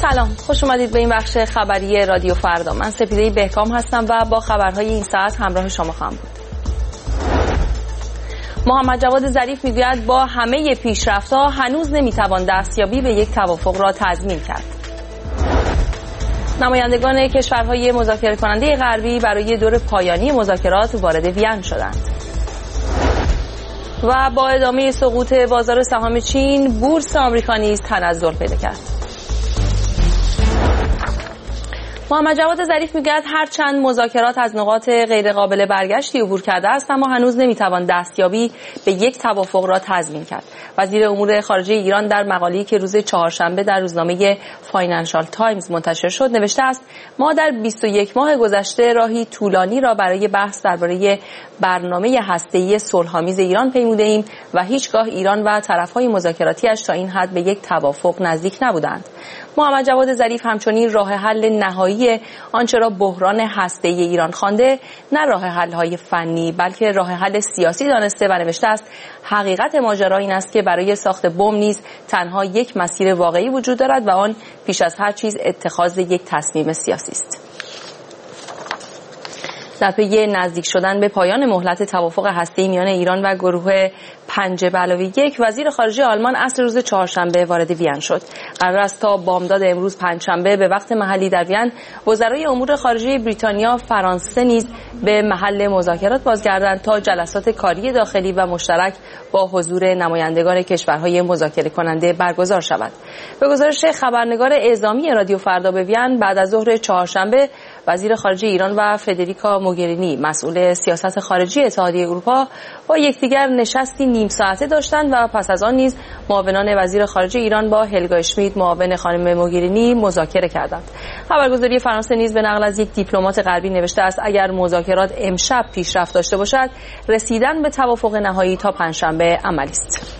سلام، خوش اومدید به این بخش خبری رادیو فردا. من سپیده بهکام هستم و با خبرهای این ساعت همراه شما خواهم بود. محمد جواد ظریف میگوید با همه پیشرفت‌ها هنوز نمیتوان دستیابی به یک توافق را تضمین کرد. نمایندگان کشورهای مذاکره کننده غربی برای دور پایانی مذاکرات وارد وین شدند. و با ادامه سقوط بازار سهام چین، بورس آمریکا نیز تنزل پیدا کرد. محمد جواد ظریف میگوید هرچند مذاکرات از نقاط غیرقابل برگشتی عبور کرده است، اما هنوز نمیتوان دستیابی به یک توافق را تضمین کرد. وزیر امور خارجه ایران در مقاله‌ای که روز چهارشنبه در روزنامه فاینانشال تایمز منتشر شد نوشته است: ما در 21 ماه گذشته راهی طولانی را برای بحث درباره برنامه هسته‌ای صلح‌آمیز ایران پیموده ایم و هیچگاه ایران و طرف‌های مذاکراتی‌اش تا این حد به یک توافق نزدیک نبودند. محمد جواد ظریف همچنین راه حل نهایی آنچه را بحران هسته‌ای ایران خوانده نه راه حل‌های فنی بلکه راه حل سیاسی دانسته و نوشته است: حقیقت ماجرا این است که برای ساخت بم نیز تنها یک مسیر واقعی وجود دارد و آن پیش از هر چیز اتخاذ یک تصمیم سیاسی است. در پی نزدیک شدن به پایان مهلت توافق هسته‌ای میان ایران و گروه 5+1 وزیر خارجه آلمان عصر روز چهارشنبه وارد وین شد. قرار است تا بامداد امروز پنجشنبه به وقت محلی در وین وزرای امور خارجه بریتانیا، فرانسه نیز به محل مذاکرات بازگردند تا جلسات کاری داخلی و مشترک با حضور نمایندگان کشورهای مذاکره کننده برگزار شود. به گزارش خبرنگار اعزامی رادیو فردا به وین، بعد از ظهر چهارشنبه وزیر خارجه ایران و فدریکا موگرینی مسئول سیاست خارجی اتحادیه اروپا با یکدیگر نشستی نیم ساعته داشتند و پس از آن نیز معاونان وزیر خارجه ایران با هلگا اشمیت معاون خانم موگرینی مذاکره کردند. خبرگزاری فرانسه نیز به نقل از یک دیپلمات غربی نوشته است: اگر مذاکرات امشب پیشرفت داشته باشد، رسیدن به توافق نهایی تا پنجشنبه عملی است.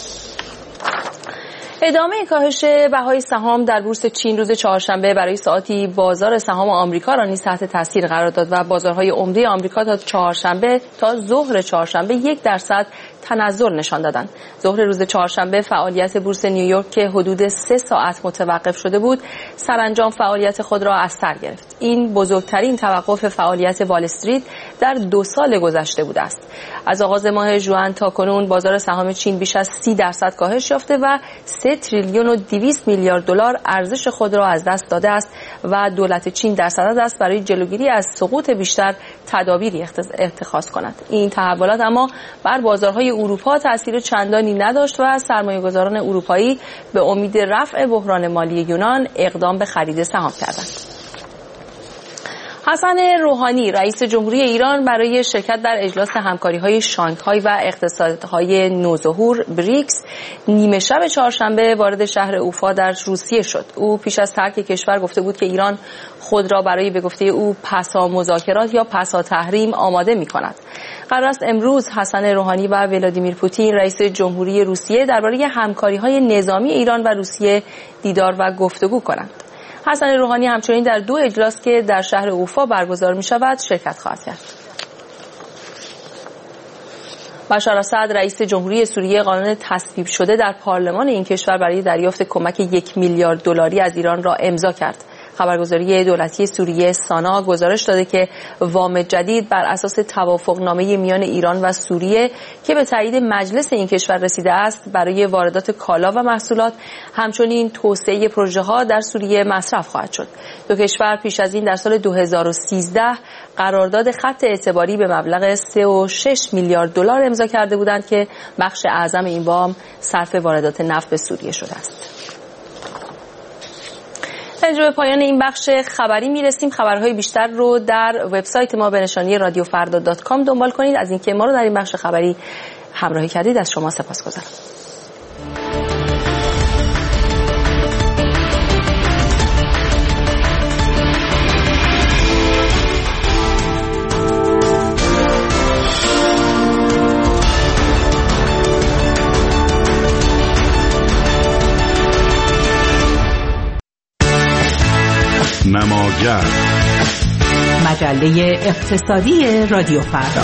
ادامه کاهش بهای سهام در بورس چین روز چهارشنبه برای ساعاتی بازار سهام آمریکا را نیز تحت تاثیر قرار داد و بازارهای عمده آمریکا تا ظهر چهارشنبه 1% تنزل نشان دادند. ظهر روز چهارشنبه فعالیت بورس نیویورک که حدود 3 ساعت متوقف شده بود، سرانجام فعالیت خود را از سر گرفت. این بزرگترین توقف فعالیت وال استریت در 2 سال گذشته بوده است. از آغاز ماه ژوئن تا کنون بازار سهام چین بیش از 30% کاهش یافته و 3 تریلیون و 200 میلیارد دلار ارزش خود را از دست داده است و دولت چین در صدد است برای جلوگیری از سقوط بیشتر تدابیری اتخاذ کند. این تحولات اما بر بازارهای اروپا تأثیر چندانی نداشت و سرمایه‌گذاران اروپایی به امید رفع بحران مالی یونان اقدام به خرید سهام کردند. حسن روحانی رئیس جمهوری ایران برای شرکت در اجلاس همکاری‌های شانگهای و اقتصادهای نوظهور بریکس نیمه شب چهارشنبه وارد شهر اوفا در روسیه شد. او پیش از ترک کشور گفته بود که ایران خود را برای به گفته او پسا مذاکرات یا پسا تحریم آماده می‌کند. قرار است امروز حسن روحانی و ولادیمیر پوتین رئیس جمهوری روسیه درباره همکاری‌های نظامی ایران و روسیه دیدار و گفتگو کنند. حسن روحانی همچنین در 2 اجلاس که در شهر اوفا برگزار می‌شود شرکت خواهد کرد. بشار اسد رئیس جمهوری سوریه قانون تصویب شده در پارلمان این کشور برای دریافت کمک 1 میلیارد دلاری از ایران را امضا کرد. خبرگزاری دولتی سوریه سانا گزارش داده که وام جدید بر اساس توافقنامه میان ایران و سوریه که به تایید مجلس این کشور رسیده است برای واردات کالا و محصولات همچنین توسعه پروژه‌ها در سوریه مصرف خواهد شد. 2 کشور پیش از این در سال 2013 قرارداد خط اعتباری به مبلغ 3.6 میلیارد دلار امضا کرده بودند که بخش اعظم این وام صرف واردات نفت به سوریه شده است. به پایان این بخش خبری میرسیم. خبرهای بیشتر رو در وبسایت ما به نشانی radiofarda.com دنبال کنید. از اینکه ما رو در این بخش خبری همراهی کردید از شما سپاسگزارم. نماگر مجله اقتصادی رادیو فردا.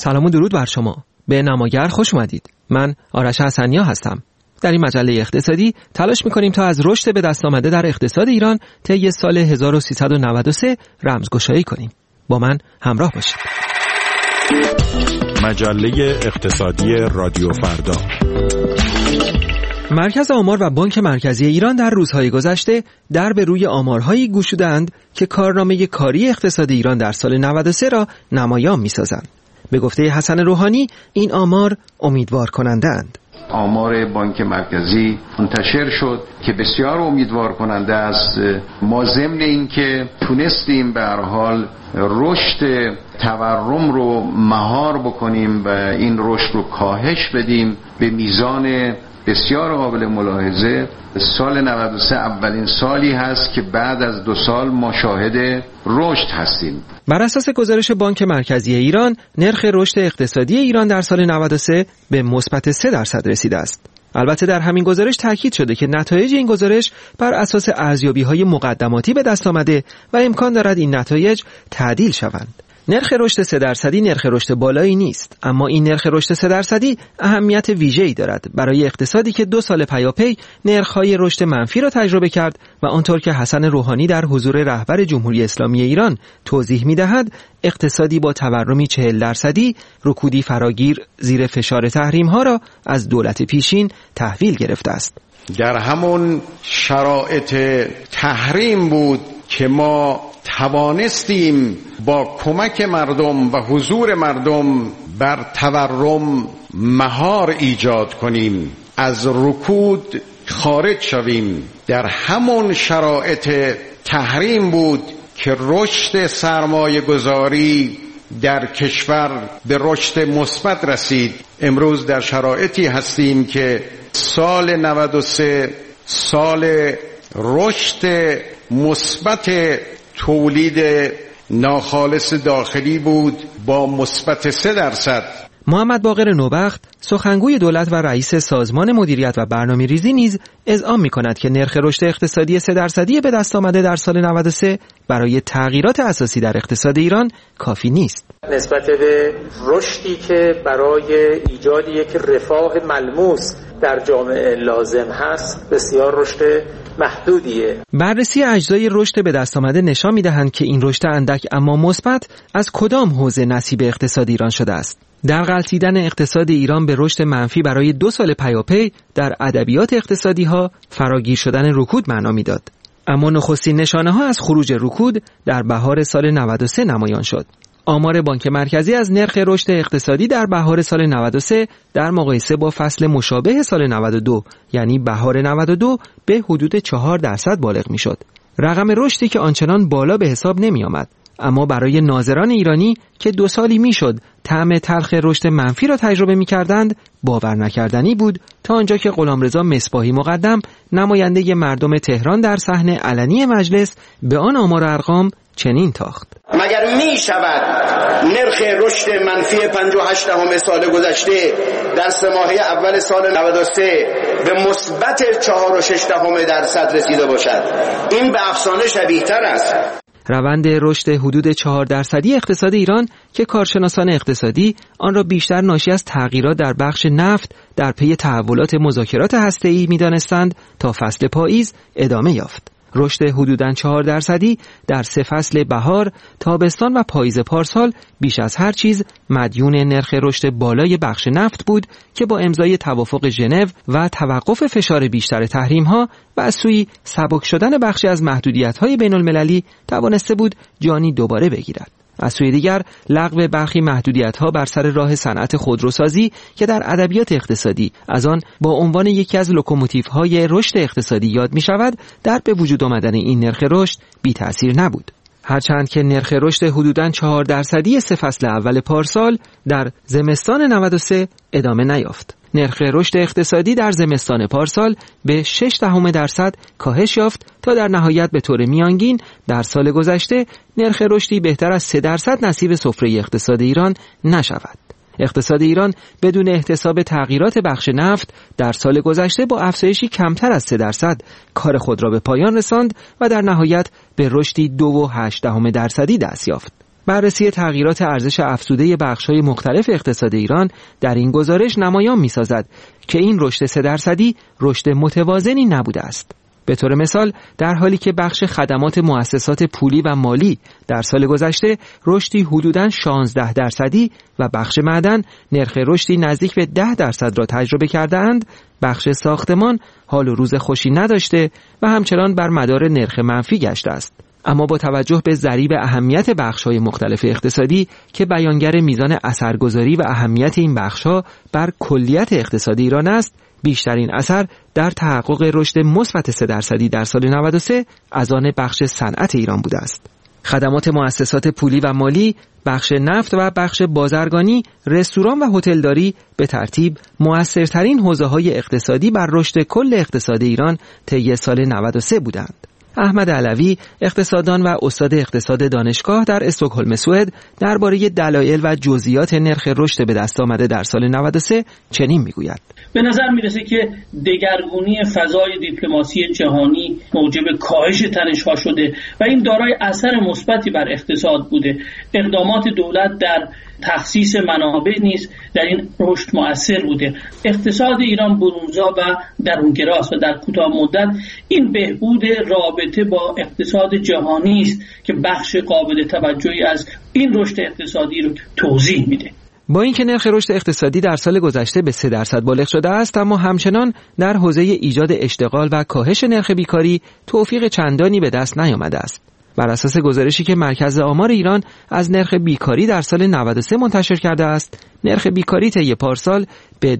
سلام و درود بر شما. به نماگر خوش اومدید. من آرش حسنیا هستم. در این مجله اقتصادی تلاش می‌کنیم تا از رشد به دست آمده در اقتصاد ایران طی سال 1393 رمزگشایی کنیم. با من همراه باشید. مجله اقتصادی رادیو فردا. مرکز آمار و بانک مرکزی ایران در روزهای گذشته در به روی آمارهایی گشودند که کارنامه کاری اقتصاد ایران در سال 93 را نمایان می‌سازند. به گفته حسن روحانی این آمار امیدوار کننده اند. آمار بانک مرکزی منتشر شد که بسیار امیدوار کننده است. ما ضمن اینکه تونستیم به هر حال رشد تورم رو مهار بکنیم و این رشد رو کاهش بدیم به میزان بسیار قابل ملاحظه، سال 93 اولین سالی هست که بعد از 2 سال ما شاهد رشد هستیم. بر اساس گزارش بانک مرکزی ایران، نرخ رشد اقتصادی ایران در سال 93 به مثبت 3% رسیده است. البته در همین گزارش تاکید شده که نتایج این گزارش بر اساس ارزیابی‌های مقدماتی به دست آمده و امکان دارد این نتایج تعدیل شوند. نرخ رشد 3% نرخ رشد بالایی نیست، اما این نرخ رشد 3% اهمیت ویژه‌ای دارد برای اقتصادی که 2 سال پیاپی نرخ‌های رشد منفی را تجربه کرد و آنطور که حسن روحانی در حضور رهبر جمهوری اسلامی ایران توضیح می‌دهد، اقتصادی با تورمی 40%، رکودی فراگیر زیر فشار تحریم‌ها را از دولت پیشین تحویل گرفته است. در همون شرایط تحریم بود که ما توانستیم با کمک مردم و حضور مردم بر تورم مهار ایجاد کنیم، از رکود خارج شویم. در همون شرایط تحریم بود که رشد سرمایه گذاری در کشور به رشد مثبت رسید. امروز در شرایطی هستیم که سال 93 سال رشد مثبت تولید ناخالص داخلی بود با مثبت 3%. محمد باقر نوبخت سخنگوی دولت و رئیس سازمان مدیریت و برنامه‌ریزی نیز اذعان می‌کند که نرخ رشد اقتصادی 3% به دست آمده در سال 93 برای تغییرات اساسی در اقتصاد ایران کافی نیست. نسبت به رشدی که برای ایجاد یک رفاه ملموس در جامعه لازم هست بسیار رشد محدودیه. بررسی اجزای رشد به دست آمده نشان می‌دهند که این رشد اندک اما مثبت از کدام حوزه نصیب اقتصاد ایران شده است. در غلطیدن اقتصاد ایران به رشد منفی برای 2 سال پیاپی در ادبیات اقتصادی‌ها فراگیر شدن رکود معنا می‌داد. اما نخستین نشانه‌ها از خروج رکود در بهار سال 93 نمایان شد. آمار بانک مرکزی از نرخ رشد اقتصادی در بهار سال 93 در مقایسه با فصل مشابه سال 92 یعنی بهار 92 به حدود 4% بالغ می‌شد. رقم رشدی که آنچنان بالا به حساب نمی‌آمد، اما برای ناظران ایرانی که 2 سالی میشد طعم تلخ رشد منفی را تجربه می‌کردند باور نکردنی بود، تا آنجا که غلامرضا مصباحی مقدم نماینده مردم تهران در صحنه علنی مجلس به آن آمار و ارقام چنین تاخت: مگر می شود نرخ رشد منفی 58 سال گذشته در 3 ماهه اول سال 93 به مثبت 4.6% رسیده باشد؟ این به افسانه شبیه تر است. روند رشد حدود 4% اقتصاد ایران که کارشناسان اقتصادی آن را بیشتر ناشی از تغییرات در بخش نفت در پی تحولات مذاکرات هسته‌ای می‌دانستند تا فصل پاییز ادامه یافت. رشد حدوداً 4% در 3 فصل بهار، تابستان و پاییز پارسال بیش از هر چیز مدیون نرخ رشد بالای بخش نفت بود که با امضای توافق ژنو و توقف فشار بیشتر تحریم‌ها و از سوی سبک شدن بخشی از محدودیت‌های بین‌المللی توانسته بود جانی دوباره بگیرد. از سوی دیگر لغو برخی محدودیت‌ها بر سر راه صنعت خودروسازی که در ادبیات اقتصادی از آن با عنوان یکی از لوکوموتیوهای رشد اقتصادی یاد می‌شود، در به وجود آمدن این نرخ رشد بی تأثیر نبود. هرچند که نرخ رشد حدوداً 4% 3 فصل اول پارسال در زمستان 93 ادامه نیافت. نرخ رشد اقتصادی در زمستان پارسال به 0.6% کاهش یافت تا در نهایت به طور میانگین در سال گذشته نرخ رشدی بهتر از 3% نصیب سفره اقتصاد ایران نشود. اقتصاد ایران بدون احتساب تغییرات بخش نفت در سال گذشته با افزایشی کمتر از 3% کار خود را به پایان رساند و در نهایت به رشدی 2.8% دست یافت. بررسی تغییرات ارزش افزوده بخش‌های مختلف اقتصاد ایران در این گزارش نمایان می‌سازد که این رشد 3% رشد متوازنی نبوده است. به طور مثال در حالی که بخش خدمات مؤسسات پولی و مالی در سال گذشته رشدی حدوداً 16% و بخش معدن نرخ رشدی نزدیک به 10% را تجربه کرده‌اند، بخش ساختمان حال و روز خوشی نداشته و همچنان بر مدار نرخ منفی گشته است. اما با توجه به ضریب اهمیت بخش‌های مختلف اقتصادی که بیانگر میزان اثرگذاری و اهمیت این بخش‌ها بر کلیت اقتصاد ایران است، بیشترین اثر در تحقق رشد مثبت 3% در سال 93 از آن بخش صنعت ایران بوده است. خدمات مؤسسات پولی و مالی، بخش نفت و بخش بازرگانی، رستوران و هتلداری به ترتیب مؤثرترین حوزه‌های اقتصادی بر رشد کل اقتصاد ایران طی سال 93 بودند. احمد علوی، اقتصاددان و استاد اقتصاد دانشگاه در استکهلم سوئد، درباره دلایل و جزئیات نرخ رشد به دست آمده در سال 93 چنین میگوید: به نظر میرسه که دگرگونی فضای دیپلماسی جهانی موجب کاهش تنش‌ها شده و این دارای اثر مثبتی بر اقتصاد بوده. اقدامات دولت در تخصیص منابع نیز در این رشد مؤثر بوده. اقتصاد ایران برونزا و درونگراست و در کوتاه مدت این بهبود رابطه با اقتصاد جهانی است که بخش قابل توجهی از این رشد اقتصادی رو توضیح میده. با اینکه نرخ رشد اقتصادی در سال گذشته به 3% بالغ شده است، اما همچنان در حوزه ایجاد اشتغال و کاهش نرخ بیکاری توفیق چندانی به دست نیامده است. بر اساس گزارشی که مرکز آمار ایران از نرخ بیکاری در سال 93 منتشر کرده است، نرخ بیکاری طی پارسال به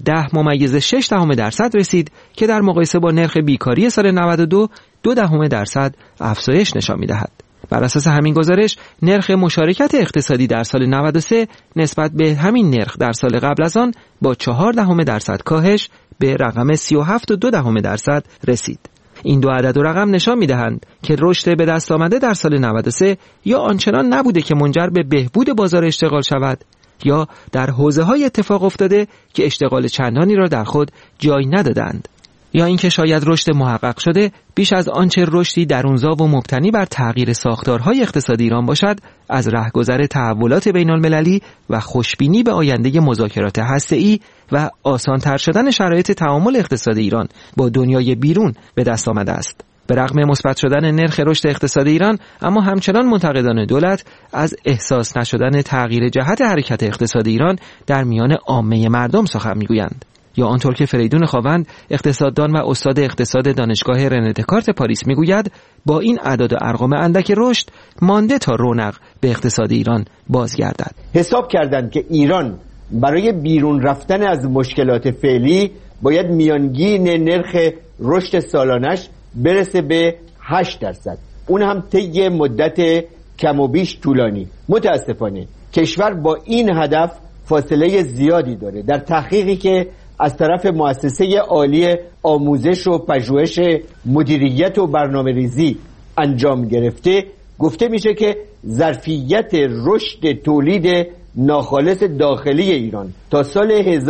10.6% رسید که در مقایسه با نرخ بیکاری سال 92 0.2% افزایش نشان می‌دهد. بر اساس همین گزارش، نرخ مشارکت اقتصادی در سال 93 نسبت به همین نرخ در سال قبل از آن با 0.4% کاهش به رقم 37.2% رسید. این دو عدد و رقم نشان می‌دهند که رشد به دست آمده در سال 93 یا آنچنان نبوده که منجر به بهبود بازار اشتغال شود، یا در حوزه‌های اتفاق افتاده که اشتغال چندانی را در خود جای ندادند، یا اینکه شاید رشد محقق شده بیش از آنچه رشدی درونزا و مبتنی بر تغییر ساختارهای اقتصادی ایران باشد، از رهگذر تحولات بین‌المللی و خوشبینی به آینده مذاکرات هسته‌ای و آسان‌تر شدن شرایط تعامل اقتصادی ایران با دنیای بیرون به دست آمده است. به رغم مثبت شدن نرخ رشد اقتصادی ایران، اما همچنان منتقدان دولت از احساس نشدن تغییر جهت حرکت اقتصادی ایران در میان عامه مردم سخن میگویند. یا آنطور که فریدون خاوند، اقتصاددان و استاد اقتصاد دانشگاه رنه دکارت پاریس میگوید، با این اعداد و ارقام اندک رشد مانده تا رونق به اقتصاد ایران بازگردد. حساب کردند که ایران برای بیرون رفتن از مشکلات فعلی باید میانگین نرخ رشد سالانش برسه به 8%. اون هم طی مدت کم و بیش طولانی. متاسفانه کشور با این هدف فاصله زیادی داره. در تحقیقی که از طرف مؤسسه عالی آموزش و پژوهش مدیریت و برنامه‌ریزی انجام گرفته، گفته میشه که ظرفیت رشد تولید ناخالص داخلی ایران تا سال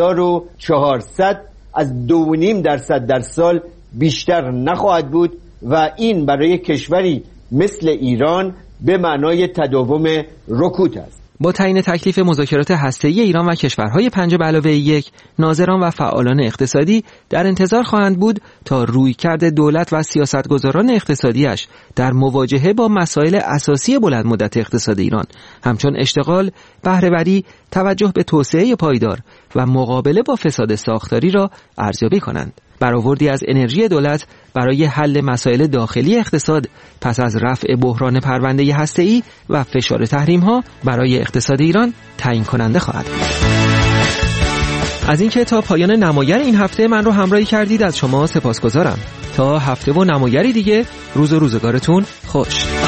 1400 از 2.5% در سال بیشتر نخواهد بود و این برای کشوری مثل ایران به معنای تداوم رکود است. با تعیین تکلیف مذاکرات هسته‌ای ایران و کشورهای 5+1، ناظران و فعالان اقتصادی در انتظار خواهند بود تا رویکرد دولت و سیاستگزاران اقتصادیش در مواجهه با مسائل اساسی بلند مدت اقتصاد ایران همچون اشتغال، بهره‌وری، توجه به توسعه پایدار و مقابله با فساد ساختاری را ارزیابی کنند. برآوردی از انرژی دولت برای حل مسائل داخلی اقتصاد پس از رفع بحران پرونده هسته‌ای و فشار تحریم‌ها برای اقتصاد ایران تعیین کننده خواهد بود. از اینکه تا پایان نمایر این هفته من رو همراهی کردید از شما سپاسگزارم. تا هفته و نمایری دیگه، روز و روزگارتون خوش.